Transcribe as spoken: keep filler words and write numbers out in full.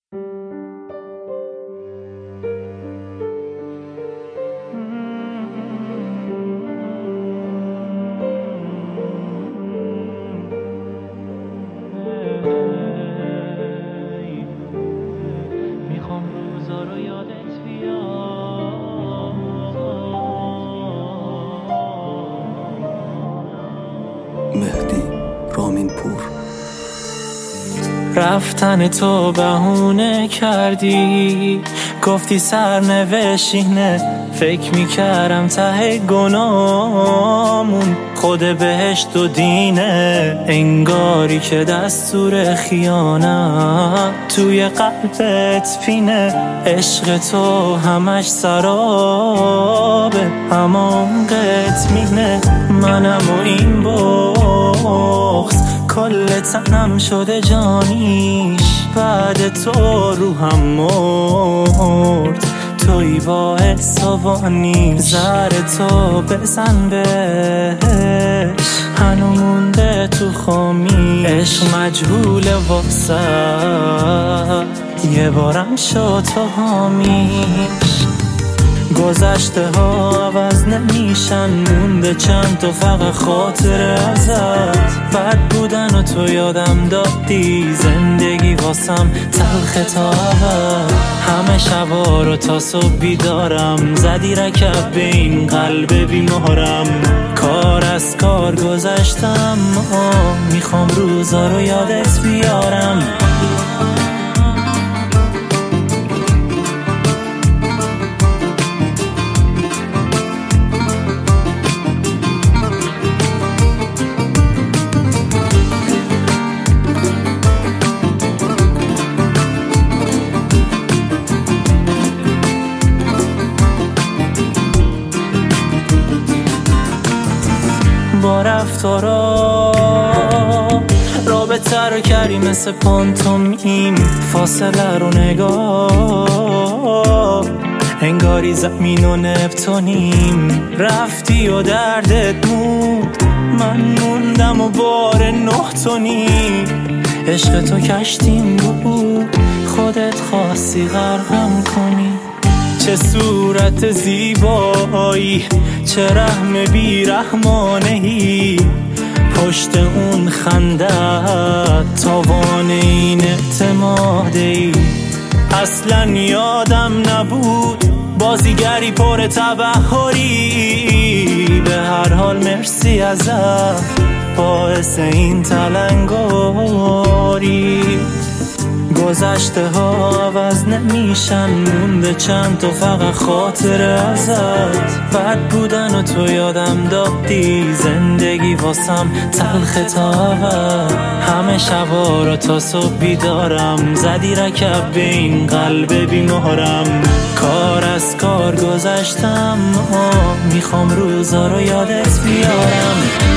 میخوام روزا رو یادت بیاد. مهدی رامین پور. رفتن تو بهونه کردی، گفتی سرنوشتینه. فکر میکردم ته گناهمون خود بهشت و دینه. انگاری که دستور خیانت توی قلبت پینه. عشق تو همش سرابه، همانقدر مینه. منم و این بغض کل تنم شده جانیش. بعد تو روحم مرد، توی باعث آوانی. زهر تو بزن بهش، هنو مونده تو خامی. عشق مجهول واسه یه بارم شد تو حامیش. گذشته ها عوض نمیشن، مونده چند تا فقط خاطر ازت. بد بودن و تو یادم دادی، زندگی واسم تلخ تا اول. همه شبا رو تا صبح بیدارم، زدی رکب به این قلب بیمارم. کار از کار گذشتم، میخوام روزا رو یادت بیارم. با رفتارا رابطه رو کردی مثل پانتومیم. فاصله رو نگاه، انگاری زمین و نپتونیم. رفتی و دردت مود، من موندم و بار نه تونی. عشق تو کشتیم بود، خودت خواستی غرقم کنی. چه صورت زیبایی، چه رحم بیرحمانهی. پشت اون خندت تاوان این اعتمادی. اصلا یادم نبود بازیگری پر تبحری. به هر حال مرسی ازت، باعث این تلنگاری. گذشته ها عوض نمیشن، مونده چند تا فقط خاطر ازت. بد بودن و تو یادم دادی، زندگی واسم تلخ تا اول. همه شبا رو تا صبح بیدارم، زدی رکب به این قلب بیمارم. کار از کار گذشتم، میخوام روزا رو یادت بیارم.